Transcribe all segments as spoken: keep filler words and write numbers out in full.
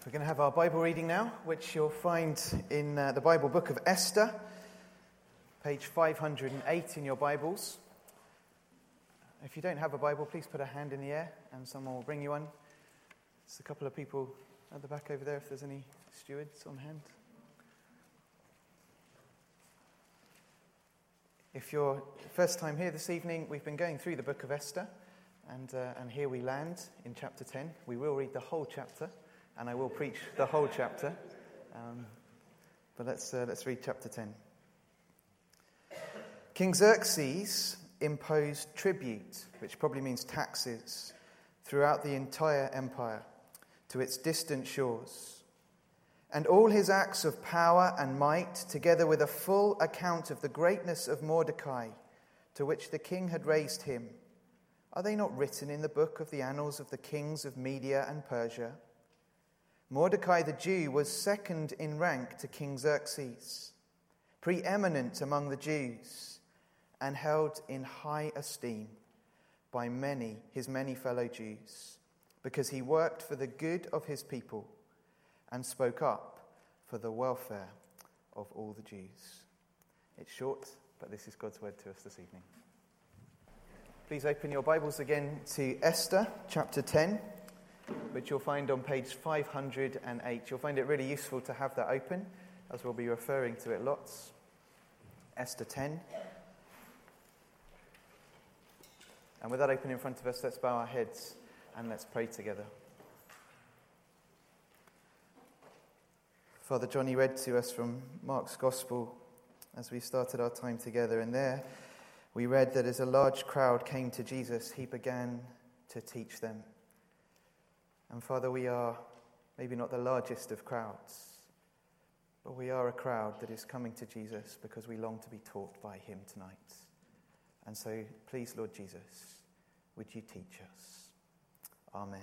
We're going to have our Bible reading now, which you'll find in uh, the Bible book of Esther, page five hundred eight in your Bibles. If you don't have a Bible, please put a hand in the air and someone will bring you one. There's a couple of people at the back over there, if there's any stewards on hand. If you're first time here this evening, we've been going through the book of Esther, and uh, and here we land in chapter ten. We will read the whole chapter, and I will preach the whole chapter. Um, but let's uh, let's read chapter ten. King Xerxes imposed tribute, which probably means taxes, throughout the entire empire to its distant shores. And all his acts of power and might, together with a full account of the greatness of Mordecai, to which the king had raised him, are they not written in the book of the annals of the kings of Media and Persia? Mordecai the Jew was second in rank to King Xerxes, preeminent among the Jews, and held in high esteem by many, his many fellow Jews, because he worked for the good of his people and spoke up for the welfare of all the Jews. It's short, but this is God's word to us this evening. Please open your Bibles again to Esther, chapter ten, which you'll find on page five hundred eight. You'll find it really useful to have that open, as we'll be referring to it lots. Esther ten. And with that open in front of us, let's bow our heads and let's pray together. Father Johnny read to us from Mark's Gospel as we started our time together, and there we read that as a large crowd came to Jesus, he began to teach them. And Father, we are maybe not the largest of crowds, but we are a crowd that is coming to Jesus because we long to be taught by him tonight. And so, please, Lord Jesus, would you teach us? Amen.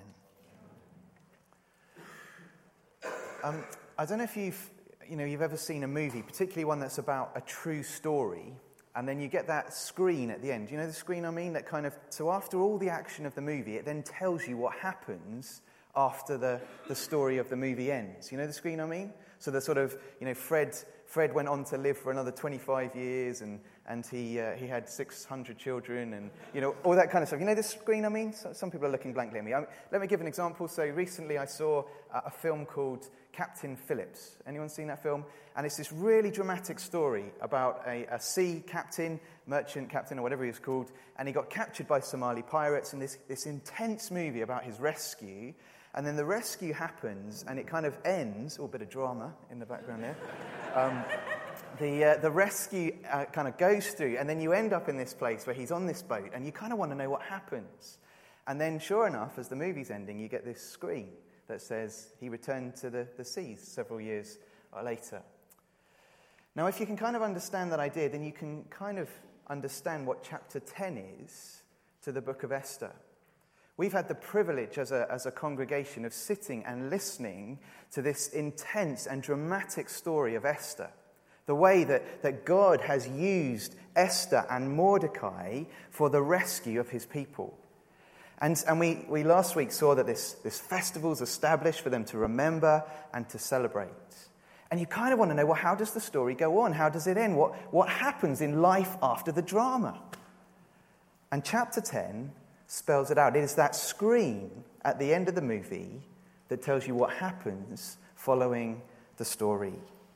Um, I don't know if you've, you know, you've ever seen a movie, particularly one that's about a true story, and then you get that screen at the end. You know the screen I mean? That kind of, so after all the action of the movie, it then tells you what happens after the, the story of the movie ends. You know the screen I mean? So the sort of, you know, Fred Fred went on to live for another twenty-five years, and and he uh, he had six hundred children, and you know all that kind of stuff. You know the screen I mean? So, some people are looking blankly at me. I mean, let me give an example. So recently I saw uh, a film called Captain Phillips. Anyone seen that film? And it's this really dramatic story about a, a sea captain, merchant captain, or whatever he was called, and he got captured by Somali pirates. And this this intense movie about his rescue. And then the rescue happens, and it kind of ends. Oh, a bit of drama in the background there. Um, the uh, the rescue uh, kind of goes through, and then you end up in this place where he's on this boat, and you kind of want to know what happens. And then, sure enough, as the movie's ending, you get this screen that says he returned to the, the seas several years later. Now, if you can kind of understand that idea, then you can kind of understand what chapter ten is to the book of Esther. We've had the privilege as a, as a congregation of sitting and listening to this intense and dramatic story of Esther. The way that, that God has used Esther and Mordecai for the rescue of his people. And, and we, we last week saw that this, this festival is established for them to remember and to celebrate. And you kind of want to know, well, how does the story go on? How does it end? What, what happens in life after the drama? And chapter ten spells it out. It is that screen at the end of the movie that tells you what happens following the story.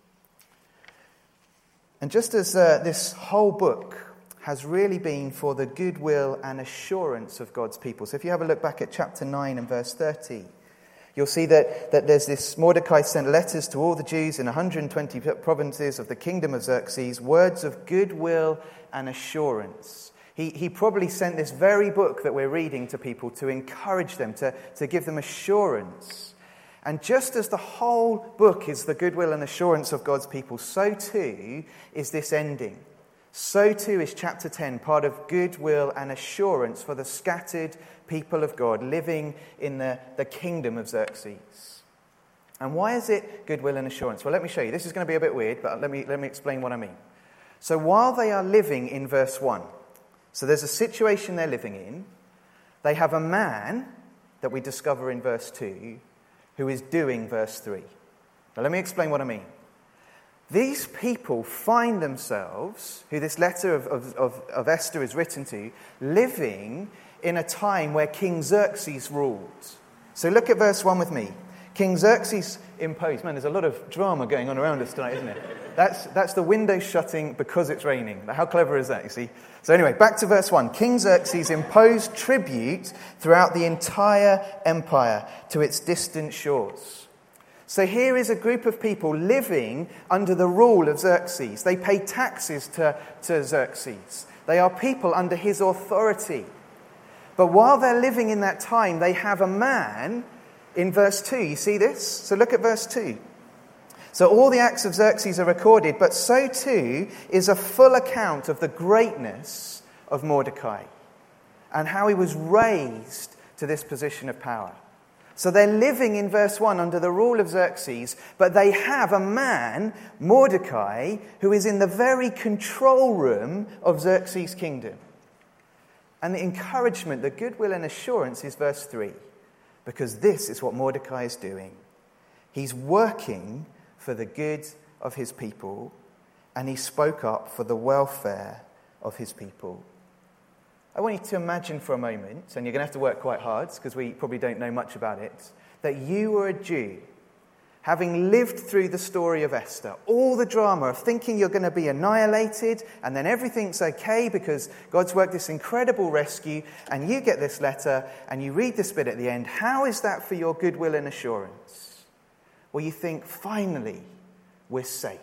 And just as uh, this whole book has really been for the goodwill and assurance of God's people. So if you have a look back at chapter nine and verse thirty, you'll see that, that there's this Mordecai sent letters to all the Jews in one hundred twenty provinces of the kingdom of Xerxes, words of goodwill and assurance. He, he probably sent this very book that we're reading to people to encourage them, to, to give them assurance. And just as the whole book is the goodwill and assurance of God's people, so too is this ending. So too is chapter ten part of goodwill and assurance for the scattered people of God living in the, the kingdom of Xerxes. And why is it goodwill and assurance? Well, let me show you. This is going to be a bit weird, but let me, let me explain what I mean. So while they are living in verse one, so there's a situation they're living in. They have a man that we discover in verse two who is doing verse three. Now let me explain what I mean. These people find themselves, who this letter of, of, of, of Esther is written to, living in a time where King Xerxes ruled. So look at verse one with me. King Xerxes imposed. Man, there's a lot of drama going on around us tonight, isn't it? That's, that's the window shutting because it's raining. How clever is that, you see? So anyway, back to verse one. King Xerxes imposed tribute throughout the entire empire to its distant shores. So here is a group of people living under the rule of Xerxes. They pay taxes to, to Xerxes. They are people under his authority. But while they're living in that time, they have a man in verse two. You see this? So look at verse two. So all the acts of Xerxes are recorded, but so too is a full account of the greatness of Mordecai and how he was raised to this position of power. So they're living in verse one under the rule of Xerxes, but they have a man, Mordecai, who is in the very control room of Xerxes' kingdom. And the encouragement, the goodwill and assurance is verse three, because this is what Mordecai is doing. He's working for the good of his people, and he spoke up for the welfare of his people. I want you to imagine for a moment, and you're going to have to work quite hard because we probably don't know much about it, that you were a Jew, having lived through the story of Esther, all the drama of thinking you're going to be annihilated, and then everything's okay because God's worked this incredible rescue, and you get this letter, and you read this bit at the end. How is that for your goodwill and assurance? Well, you think, finally, we're safe.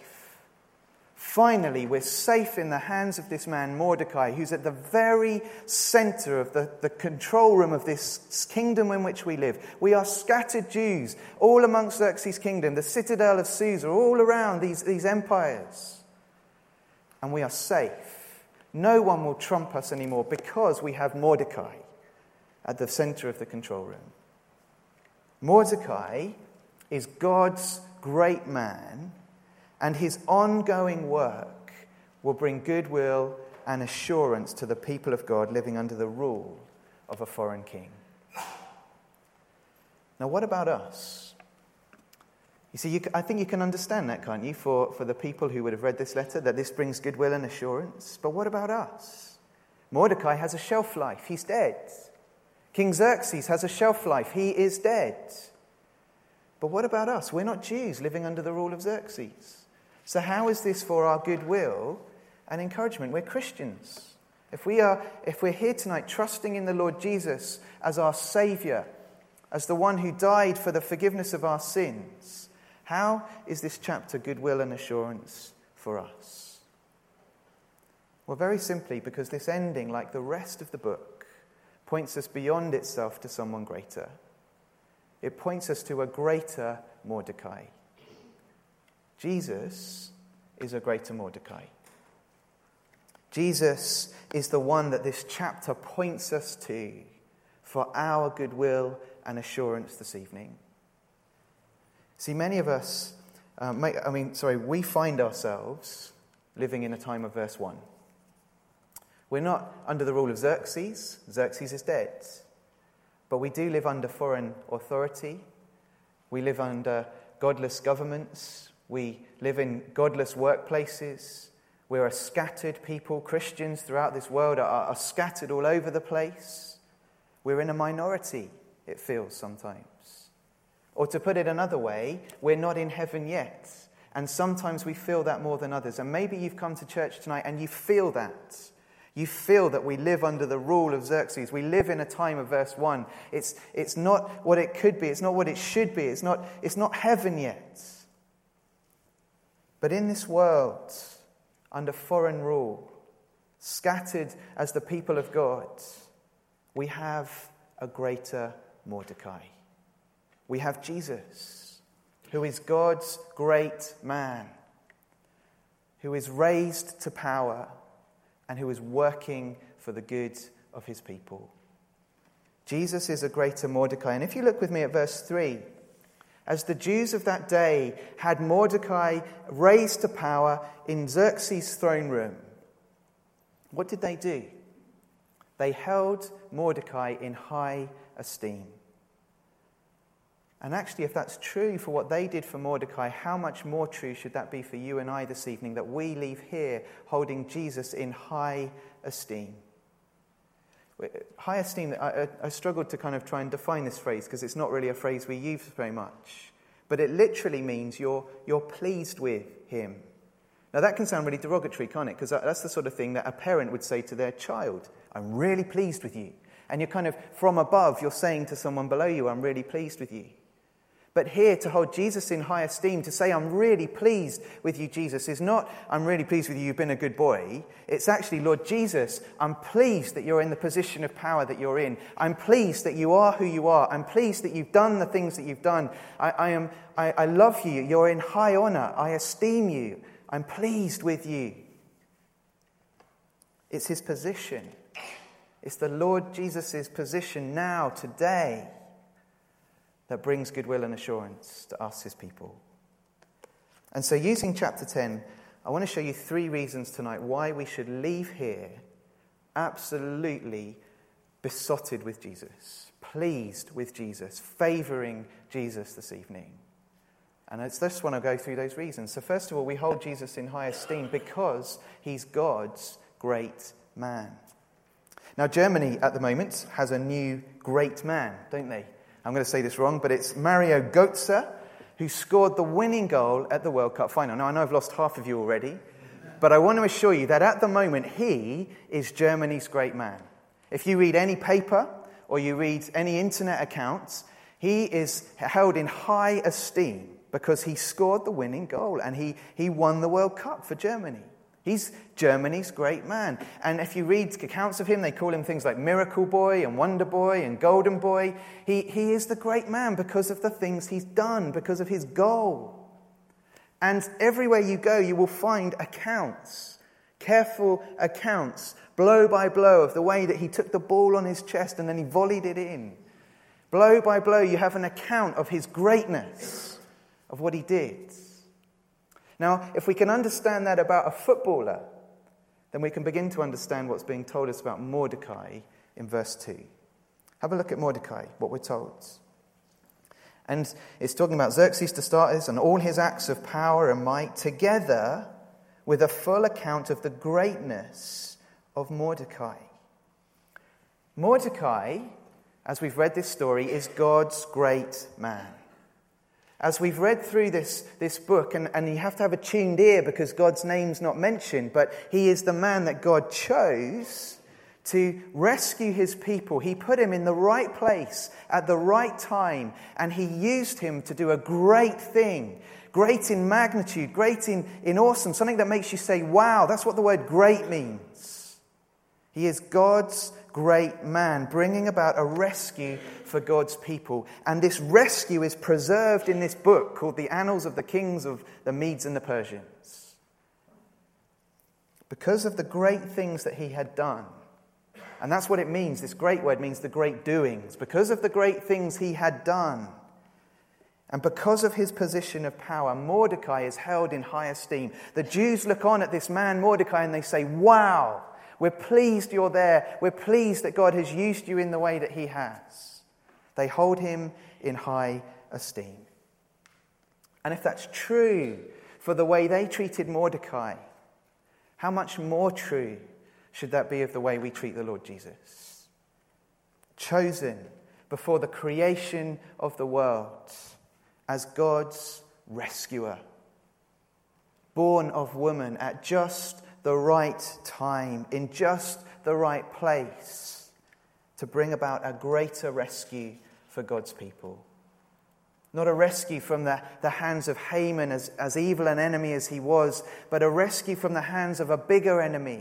Finally, we're safe in the hands of this man, Mordecai, who's at the very center of the, the control room of this kingdom in which we live. We are scattered Jews all amongst Xerxes' kingdom, the citadel of Susa, all around these, these empires. And we are safe. No one will trump us anymore because we have Mordecai at the center of the control room. Mordecai is God's great man, and his ongoing work will bring goodwill and assurance to the people of God living under the rule of a foreign king. Now, what about us? You see, you, I think you can understand that, can't you, for, for the people who would have read this letter, that this brings goodwill and assurance. But what about us? Mordecai has a shelf life. He's dead. King Xerxes has a shelf life. He is dead. But what about us? We're not Jews living under the rule of Xerxes. So how is this for our goodwill and encouragement? We're Christians. If we are, if we're here tonight trusting in the Lord Jesus as our Saviour, as the one who died for the forgiveness of our sins, how is this chapter goodwill and assurance for us? Well, very simply, because this ending, like the rest of the book, points us beyond itself to someone greater. It points us to a greater Mordecai. Jesus is a greater Mordecai. Jesus is the one that this chapter points us to for our goodwill and assurance this evening. See, many of us, uh, may, I mean, sorry, we find ourselves living in a time of verse one. We're not under the rule of Xerxes. Xerxes is dead. But we do live under foreign authority. We live under godless governments. We live in godless workplaces. We're a scattered people. Christians throughout this world are, are scattered all over the place. We're in a minority, it feels sometimes. Or to put it another way, we're not in heaven yet. And sometimes we feel that more than others. And maybe you've come to church tonight and you feel that. You feel that we live under the rule of Xerxes. We live in a time of verse one. It's, it's not what it could be. It's not what it should be. It's not, it's not heaven yet. But in this world, under foreign rule, scattered as the people of God, we have a greater Mordecai. We have Jesus, who is God's great man, who is raised to power, and who is working for the good of his people. Jesus is a greater Mordecai. And if you look with me at verse three, as the Jews of that day had Mordecai raised to power in Xerxes' throne room, what did they do? They held Mordecai in high esteem. And actually, if that's true for what they did for Mordecai, how much more true should that be for you and I this evening, that we leave here holding Jesus in high esteem? High esteem, I, I struggled to kind of try and define this phrase because it's not really a phrase we use very much. But it literally means you're, you're pleased with him. Now that can sound really derogatory, can't it? Because that's the sort of thing that a parent would say to their child. I'm really pleased with you. And you're kind of, from above, you're saying to someone below you, I'm really pleased with you. But here, to hold Jesus in high esteem, to say, I'm really pleased with you, Jesus, is not, I'm really pleased with you, you've been a good boy. It's actually, Lord Jesus, I'm pleased that you're in the position of power that you're in. I'm pleased that you are who you are. I'm pleased that you've done the things that you've done. I, I am, I, I love you. You're in high honor. I esteem you. I'm pleased with you. It's his position. It's the Lord Jesus' position now, today, that brings goodwill and assurance to us, his people. And so using chapter ten, I want to show you three reasons tonight why we should leave here absolutely besotted with Jesus, pleased with Jesus, favouring Jesus this evening. And it's this one I'll go through those reasons. So first of all, we hold Jesus in high esteem because he's God's great man. Now, Germany at the moment has a new great man, don't they? I'm going to say this wrong, but it's Mario Götze, who scored the winning goal at the World Cup final. Now, I know I've lost half of you already, but I want to assure you that at the moment, he is Germany's great man. If you read any paper or you read any internet accounts, he is held in high esteem because he scored the winning goal and he, he won the World Cup for Germany. He's Germany's great man. And if you read accounts of him, they call him things like Miracle Boy and Wonder Boy and Golden Boy. He, he is the great man because of the things he's done, because of his goal. And everywhere you go, you will find accounts, careful accounts, blow by blow, of the way that he took the ball on his chest and then he volleyed it in. Blow by blow, you have an account of his greatness, of what he did. Now, if we can understand that about a footballer, then we can begin to understand what's being told us about Mordecai in verse two. Have a look at Mordecai, what we're told. And it's talking about Xerxes to start with and all his acts of power and might, together with a full account of the greatness of Mordecai. Mordecai, as we've read this story, is God's great man. As we've read through this, this book, and, and you have to have a tuned ear because God's name's not mentioned, but he is the man that God chose to rescue his people. He put him in the right place at the right time, and he used him to do a great thing. Great in magnitude, great in, in awesome, something that makes you say, wow, that's what the word great means. He is God's great man, bringing about a rescue for God's people. And this rescue is preserved in this book called The Annals of the Kings of the Medes and the Persians. Because of the great things that he had done. And that's what it means. This great word means the great doings. Because of the great things he had done. And because of his position of power, Mordecai is held in high esteem. The Jews look on at this man, Mordecai, and they say, wow, we're pleased you're there. We're pleased that God has used you in the way that he has. They hold him in high esteem. And if that's true for the way they treated Mordecai, how much more true should that be of the way we treat the Lord Jesus? Chosen before the creation of the world as God's rescuer. Born of woman at just the right time, in just the right place, to bring about a greater rescue for God's people. Not a rescue from the, the hands of Haman, as, as evil an enemy as he was, but a rescue from the hands of a bigger enemy.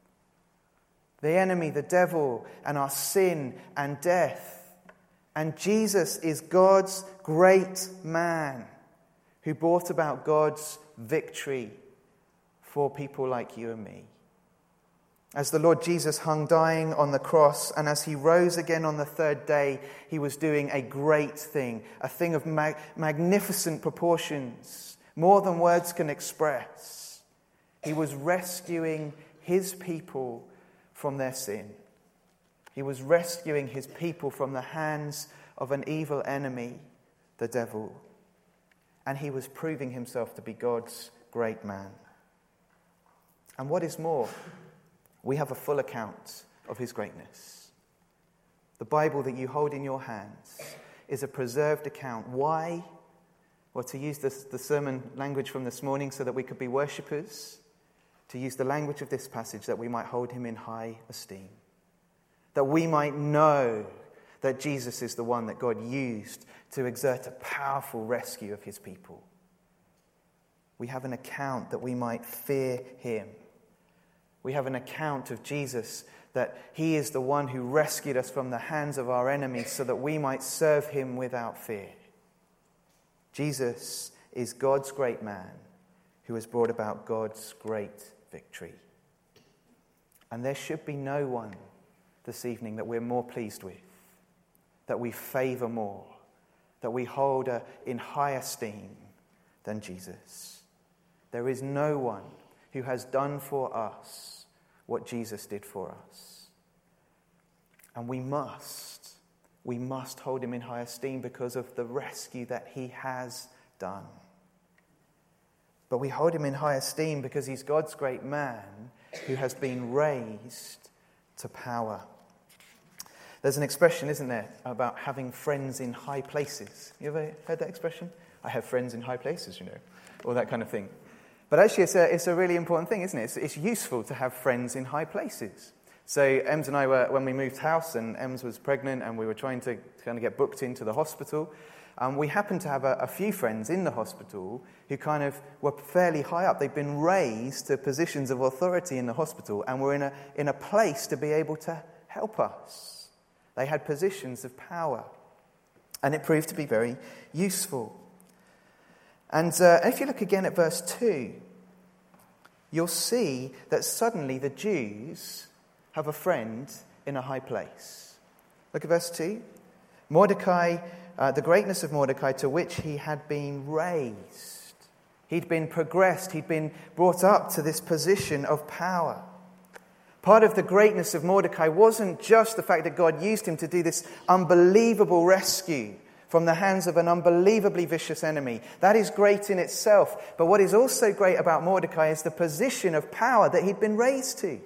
The enemy, the devil, and our sin and death. And Jesus is God's great man who brought about God's victory for people like you and me. As the Lord Jesus hung dying on the cross, and as he rose again on the third day, he was doing a great thing, a thing of mag- magnificent proportions, more than words can express. He was rescuing his people from their sin. He was rescuing his people from the hands of an evil enemy the devil. And he was proving himself to be God's great man. And what is more, we have a full account of his greatness. The Bible that you hold in your hands is a preserved account. Why? Well, to use this, the sermon language from this morning so that we could be worshippers, to use the language of this passage that we might hold him in high esteem. That we might know that Jesus is the one that God used to exert a powerful rescue of his people. We have an account that we might fear him. We have an account of Jesus that he is the one who rescued us from the hands of our enemies so that we might serve him without fear. Jesus is God's great man who has brought about God's great victory. And there should be no one this evening that we're more pleased with, that we favour more, that we hold in high esteem than Jesus. There is no one who has done for us what Jesus did for us. And we must, we must hold him in high esteem because of the rescue that he has done. But we hold him in high esteem because he's God's great man who has been raised to power. There's an expression, isn't there, about having friends in high places. You ever heard that expression? I have friends in high places, you know, or that kind of thing. But actually, it's a, it's a really important thing, isn't it? It's, it's useful to have friends in high places. So Ems and I were, when we moved house, and Ems was pregnant, and we were trying to kind of get booked into the hospital, um, we happened to have a, a few friends in the hospital who kind of were fairly high up. They'd been raised to positions of authority in the hospital, and were in a in a place to be able to help us. They had positions of power, and it proved to be very useful. And uh, if you look again at verse two, you'll see that suddenly the Jews have a friend in a high place. Look at verse two. Mordecai, uh, the greatness of Mordecai to which he had been raised. He'd been progressed, he'd been brought up to this position of power. Part of the greatness of Mordecai wasn't just the fact that God used him to do this unbelievable rescue from the hands of an unbelievably vicious enemy. That is great in itself. But what is also great about Mordecai is the position of power that he'd been raised to.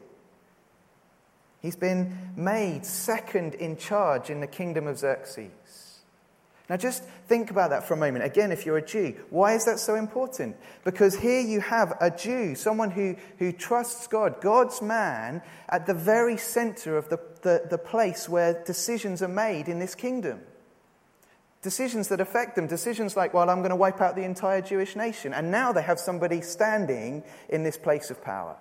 He's been made second in charge in the kingdom of Xerxes. Now just think about that for a moment. Again, if you're a Jew, why is that so important? Because here you have a Jew, someone who, who trusts God, God's man, at the very center of the, the, the place where decisions are made in this kingdom. Decisions that affect them, decisions like, well, I'm going to wipe out the entire Jewish nation. And now they have somebody standing in this place of power.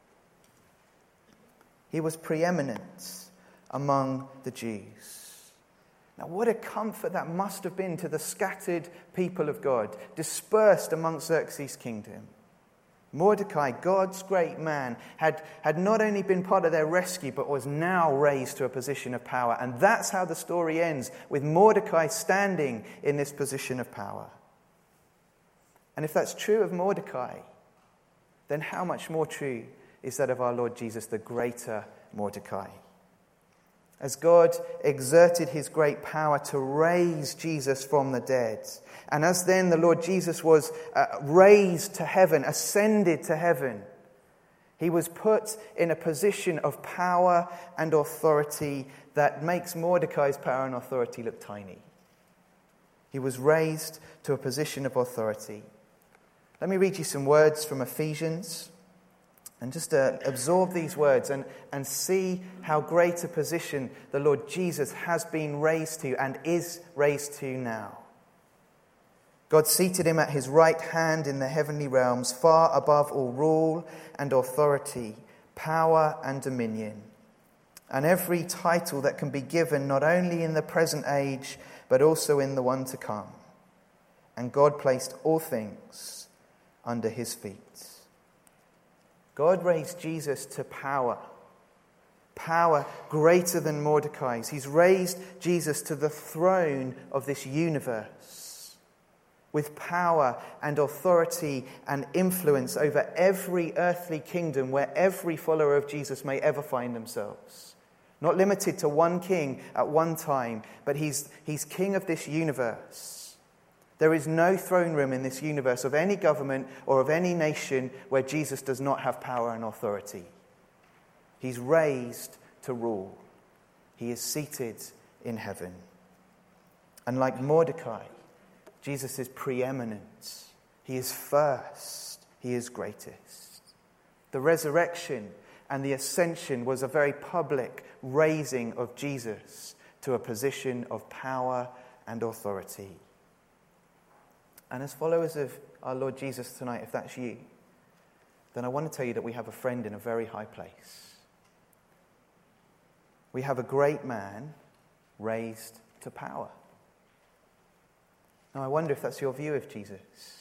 He was preeminent among the Jews. Now, what a comfort that must have been to the scattered people of God, dispersed amongst Xerxes' kingdom. Mordecai, God's great man, had, had not only been part of their rescue, but was now raised to a position of power. And that's how the story ends, with Mordecai standing in this position of power. And if that's true of Mordecai, then how much more true is that of our Lord Jesus, the greater Mordecai? As God exerted his great power to raise Jesus from the dead, and as then the Lord Jesus was uh, raised to heaven, ascended to heaven, he was put in a position of power and authority that makes Mordecai's power and authority look tiny. He was raised to a position of authority. Let me read you some words from Ephesians. And just uh, absorb these words and, and see how great a position the Lord Jesus has been raised to and is raised to now. God seated him at his right hand in the heavenly realms, far above all rule and authority, power and dominion, and every title that can be given not only in the present age, but also in the one to come. And God placed all things under his feet. God raised Jesus to power, power greater than Mordecai's. He's raised Jesus to the throne of this universe with power and authority and influence over every earthly kingdom where every follower of Jesus may ever find themselves. Not limited to one king at one time, but he's, he's king of this universe. There is no throne room in this universe of any government or of any nation where Jesus does not have power and authority. He's raised to rule. He is seated in heaven. And like Mordecai, Jesus is preeminent. He is first. He is greatest. The resurrection and the ascension was a very public raising of Jesus to a position of power and authority. And as followers of our Lord Jesus tonight, if that's you, then I want to tell you that we have a friend in a very high place. We have a great man raised to power. Now, I wonder if that's your view of Jesus.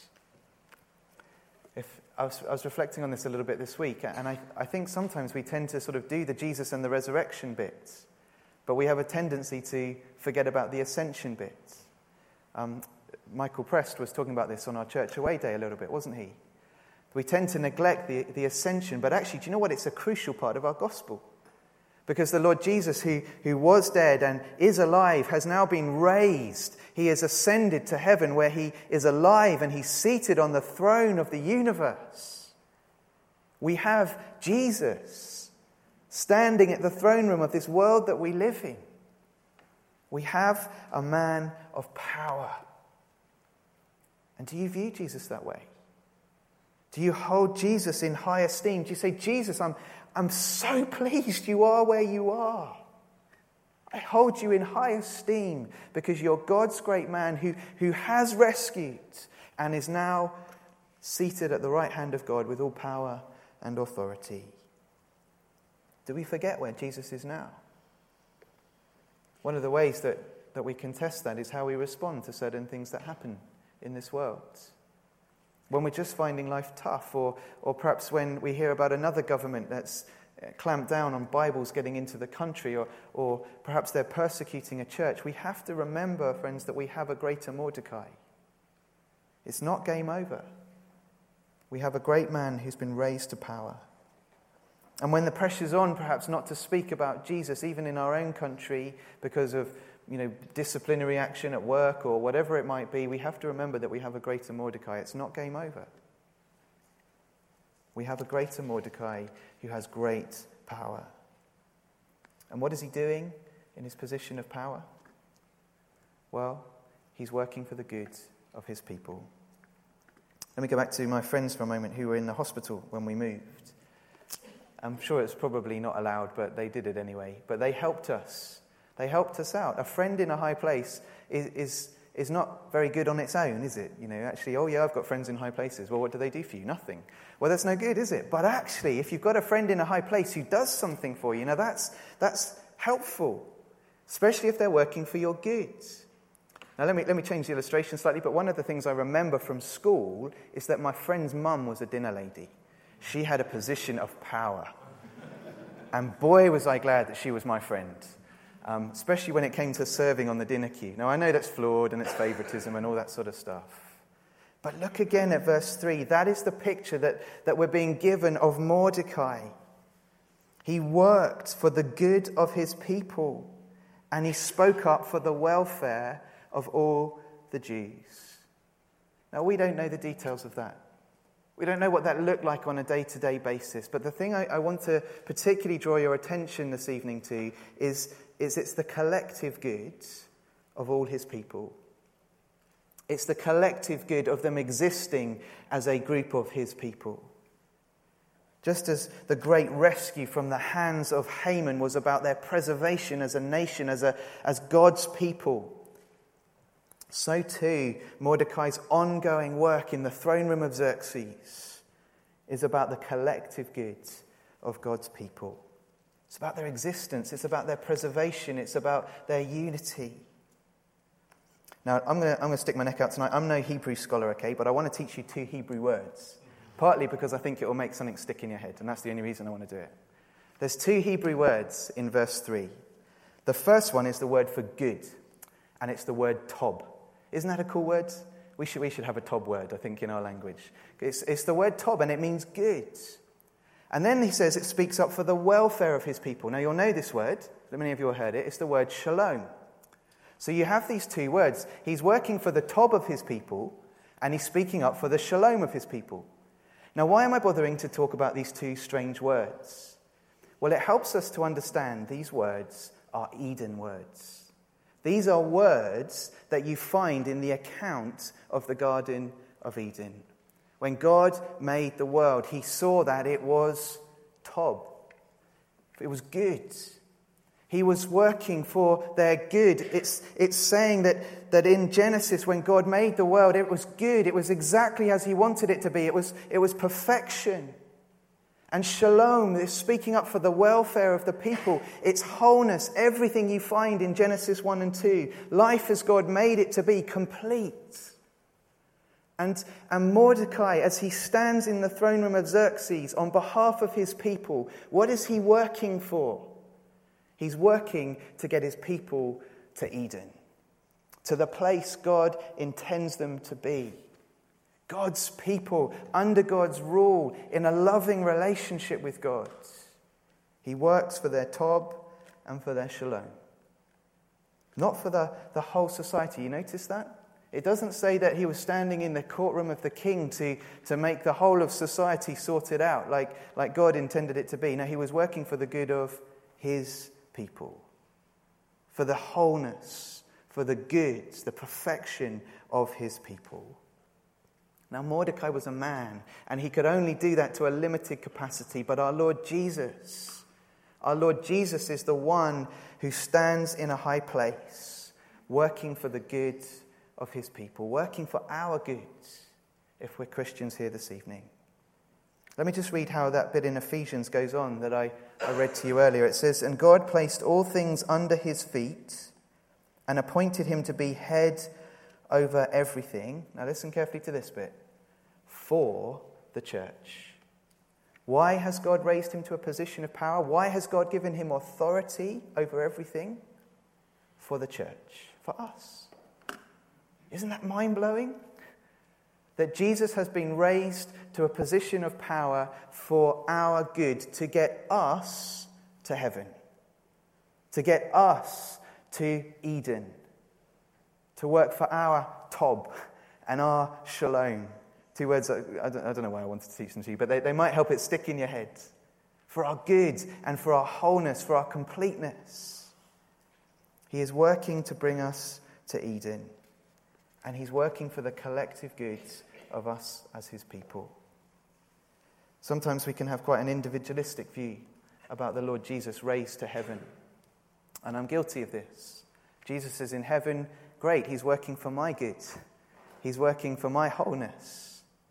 If I was, I was reflecting on this a little bit this week, and I, I think sometimes we tend to sort of do the Jesus and the resurrection bits, but we have a tendency to forget about the ascension bits. Um, Michael Prest was talking about this on our Church Away Day a little bit, wasn't he? We tend to neglect the, the ascension, but actually, do you know what? It's a crucial part of our gospel. Because the Lord Jesus, who, who was dead and is alive, has now been raised. He has ascended to heaven where he is alive and he's seated on the throne of the universe. We have Jesus standing at the throne room of this world that we live in. We have a man of power. And do you view Jesus that way? Do you hold Jesus in high esteem? Do you say, Jesus, I'm, I'm so pleased you are where you are. I hold you in high esteem because you're God's great man who, who has rescued and is now seated at the right hand of God with all power and authority. Do we forget where Jesus is now? One of the ways that, that we can test that is how we respond to certain things that happen in this world. When we're just finding life tough, or or perhaps when we hear about another government that's clamped down on Bibles getting into the country, or, or perhaps they're persecuting a church, we have to remember, friends, that we have a greater Mordecai. It's not game over. We have a great man who's been raised to power. And when the pressure's on, perhaps not to speak about Jesus, even in our own country, because of you know, disciplinary action at work or whatever it might be, we have to remember that we have a greater Mordecai. It's not game over. We have a greater Mordecai who has great power. And what is he doing in his position of power? Well, he's working for the good of his people. Let me go back to my friends for a moment who were in the hospital when we moved. I'm sure it's probably not allowed, but they did it anyway. But they helped us. They helped us out. A friend in a high place is, is is not very good on its own, is it? You know, actually, oh yeah, I've got friends in high places. Well, what do they do for you? Nothing. Well, that's no good, is it? But actually, if you've got a friend in a high place who does something for you, now that's that's helpful, especially if they're working for your good. Now, let me let me change the illustration slightly, but one of the things I remember from school is that my friend's mum was a dinner lady. She had a position of power. And boy, was I glad that she was my friend. Um, especially when it came to serving on the dinner queue. Now, I know that's flawed and it's favoritism and all that sort of stuff. But look again at verse three. That is the picture that, that we're being given of Mordecai. He worked for the good of his people, and he spoke up for the welfare of all the Jews. Now, we don't know the details of that. We don't know what that looked like on a day-to-day basis. But the thing I, I want to particularly draw your attention this evening to is, is it's the collective good of all his people. It's the collective good of them existing as a group of his people. Just as the great rescue from the hands of Haman was about their preservation as a nation, as a as God's people, so too Mordecai's ongoing work in the throne room of Xerxes is about the collective good of God's people. It's about their existence. It's about their preservation. It's about their unity. Now, I'm going to I'm going to stick my neck out tonight. I'm no Hebrew scholar, okay, but I want to teach you two Hebrew words. Partly because I think it will make something stick in your head, and that's the only reason I want to do it. There's two Hebrew words in verse three. The first one is the word for good, and it's the word tob. Isn't that a cool word? We should we should have a tob word, I think, in our language. It's, it's the word tob, and it means good. And then he says it speaks up for the welfare of his people. Now, you'll know this word. Many of you have heard it. It's the word shalom. So you have these two words. He's working for the Tob of his people, and he's speaking up for the Shalom of his people. Now, why am I bothering to talk about these two strange words? Well, it helps us to understand these words are Eden words. These are words that you find in the account of the Garden of Eden. When God made the world, he saw that it was Tob. It was good. He was working for their good. It's, it's saying that, that in Genesis, when God made the world, it was good. It was exactly as he wanted it to be. It was, it was perfection. And Shalom is speaking up for the welfare of the people. It's wholeness, everything you find in Genesis one and two. Life as God made it to be, complete. And, and Mordecai, as he stands in the throne room of Xerxes on behalf of his people, what is he working for? He's working to get his people to Eden, to the place God intends them to be. God's people, under God's rule, in a loving relationship with God. He works for their Tob and for their Shalom. Not for the, the whole society. You notice that? It doesn't say that he was standing in the courtroom of the king to, to make the whole of society sorted out like, like God intended it to be. No, he was working for the good of his people. For the wholeness, for the good, the perfection of his people. Now, Mordecai was a man, and he could only do that to a limited capacity. But our Lord Jesus, our Lord Jesus is the one who stands in a high place, working for the good of his people, working for our good, if we're Christians here this evening. Let me just read how that bit in Ephesians goes on that I, I read to you earlier. It says, "And God placed all things under his feet and appointed him to be head over everything." Now listen carefully to this bit. "For the church." Why has God raised him to a position of power? Why has God given him authority over everything? For the church. For us. Isn't that mind-blowing? That Jesus has been raised to a position of power for our good, to get us to heaven. To get us to Eden. To work for our Tob and our Shalom. Two words, that, I, don't, I don't know why I wanted to teach them to you, but they, they might help it stick in your head. For our good and for our wholeness, for our completeness. He is working to bring us to Eden. And he's working for the collective good of us as his people. Sometimes we can have quite an individualistic view about the Lord Jesus raised to heaven. And I'm guilty of this. Jesus is in heaven. Great, he's working for my good. He's working for my wholeness.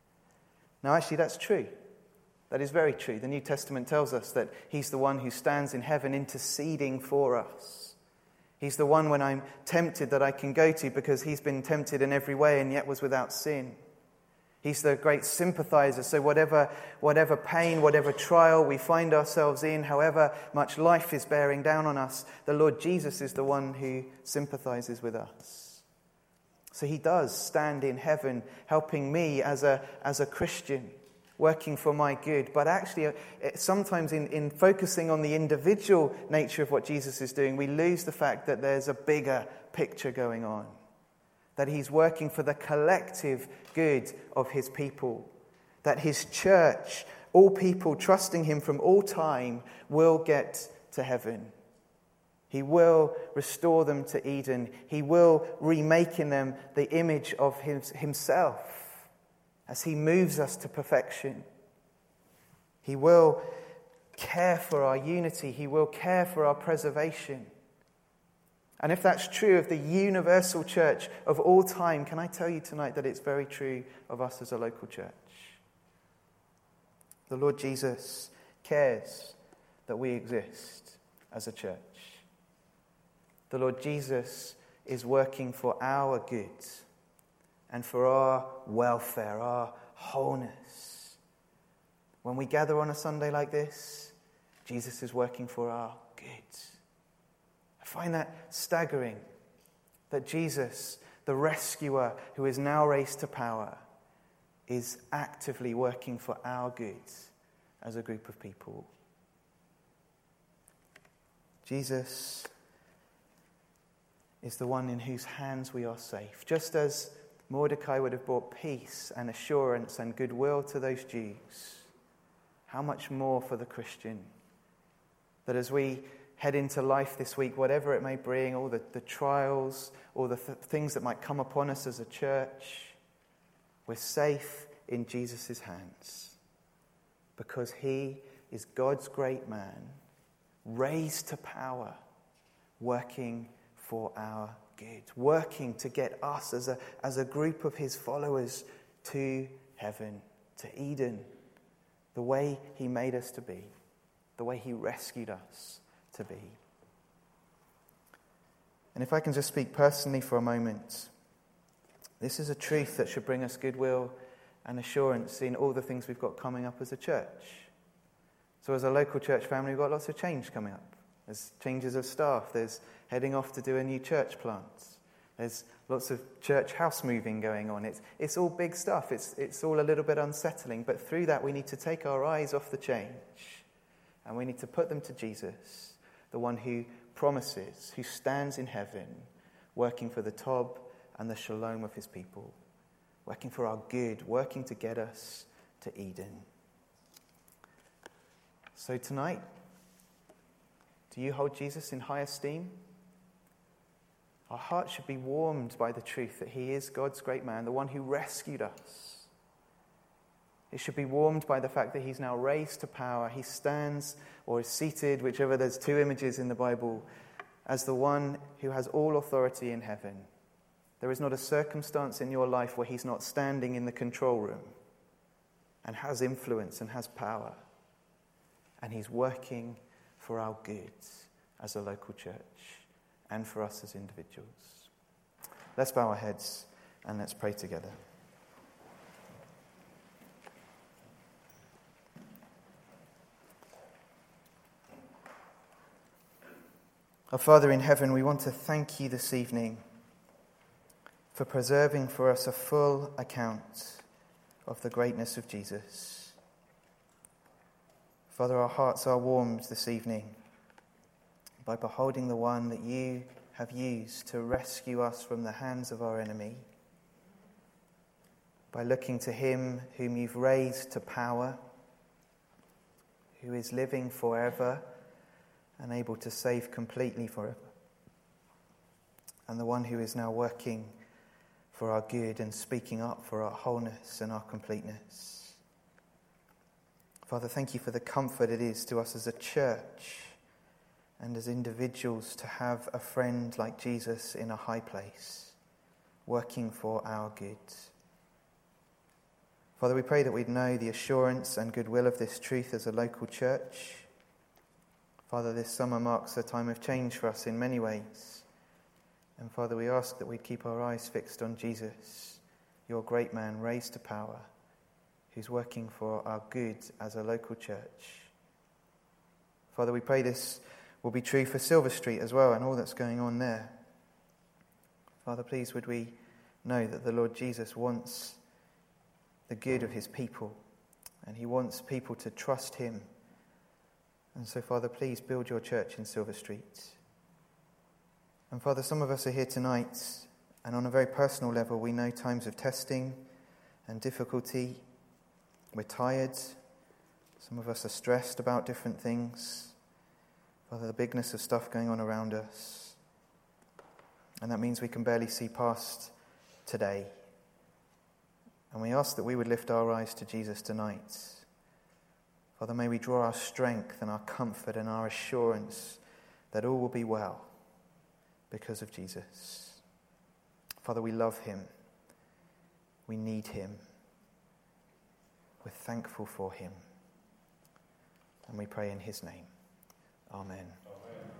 Now, actually, that's true. That is very true. The New Testament tells us that he's the one who stands in heaven interceding for us. He's the one when I'm tempted that I can go to because he's been tempted in every way and yet was without sin. He's the great sympathizer. So whatever, whatever pain, whatever trial we find ourselves in, however much life is bearing down on us, the Lord Jesus is the one who sympathizes with us. So he does stand in heaven, helping me as a, as a Christian, working for my good. But actually, sometimes in, in focusing on the individual nature of what Jesus is doing, we lose the fact that there's a bigger picture going on. That he's working for the collective good of his people. That his church, all people trusting him from all time, will get to heaven. He will restore them to Eden. He will remake in them the image of his, himself as he moves us to perfection. He will care for our unity. He will care for our preservation. And if that's true of the universal church of all time, can I tell you tonight that it's very true of us as a local church? The Lord Jesus cares that we exist as a church. The Lord Jesus is working for our good and for our welfare, our wholeness. When we gather on a Sunday like this, Jesus is working for our good. I find that staggering, that Jesus, the rescuer who is now raised to power, is actively working for our good as a group of people. Jesus is the one in whose hands we are safe. Just as Mordecai would have brought peace and assurance and goodwill to those Jews, how much more for the Christian? That as we head into life this week, whatever it may bring, all the, the trials, all the th- things that might come upon us as a church, we're safe in Jesus' hands. Because he is God's great man, raised to power, working for our good, working to get us as a, as a group of his followers to heaven, to Eden, the way he made us to be, the way he rescued us to be. And if I can just speak personally for a moment, this is a truth that should bring us goodwill and assurance in all the things we've got coming up as a church. So as a local church family, we've got lots of change coming up. There's changes of staff. There's heading off to do a new church plant. There's lots of church house moving going on. It's it's all big stuff. It's it's all a little bit unsettling. But through that, we need to take our eyes off the change. And we need to put them to Jesus, the one who promises, who stands in heaven, working for the tob and the shalom of his people, working for our good, working to get us to Eden. So tonight, do you hold Jesus in high esteem? Our hearts should be warmed by the truth that he is God's great man, the one who rescued us. It should be warmed by the fact that he's now raised to power. He stands or is seated, whichever, there's two images in the Bible, as the one who has all authority in heaven. There is not a circumstance in your life where he's not standing in the control room and has influence and has power. And he's working for our good as a local church and for us as individuals. Let's bow our heads and let's pray together. Our Father in heaven, we want to thank you this evening for preserving for us a full account of the greatness of Jesus. Father, our hearts are warmed this evening by beholding the one that you have used to rescue us from the hands of our enemy, by looking to him whom you've raised to power, who is living forever and able to save completely forever, and the one who is now working for our good and speaking up for our wholeness and our completeness. Father, thank you for the comfort it is to us as a church and as individuals to have a friend like Jesus in a high place, working for our good. Father, we pray that we'd know the assurance and goodwill of this truth as a local church. Father, this summer marks a time of change for us in many ways. And Father, we ask that we'd keep our eyes fixed on Jesus, your great man raised to power, who's working for our good as a local church. Father, we pray this will be true for Silver Street as well and all that's going on there. Father, please would we know that the Lord Jesus wants the good of his people, and he wants people to trust him. And so, Father, please build your church in Silver Street. And Father, some of us are here tonight, and on a very personal level, we know times of testing and difficulty. We're tired. Some of us are stressed about different things. Father, the bigness of stuff going on around us. And that means we can barely see past today. And we ask that we would lift our eyes to Jesus tonight. Father, may we draw our strength and our comfort and our assurance that all will be well because of Jesus. Father, we love him. We need him. We're thankful for him. And we pray in his name. Amen.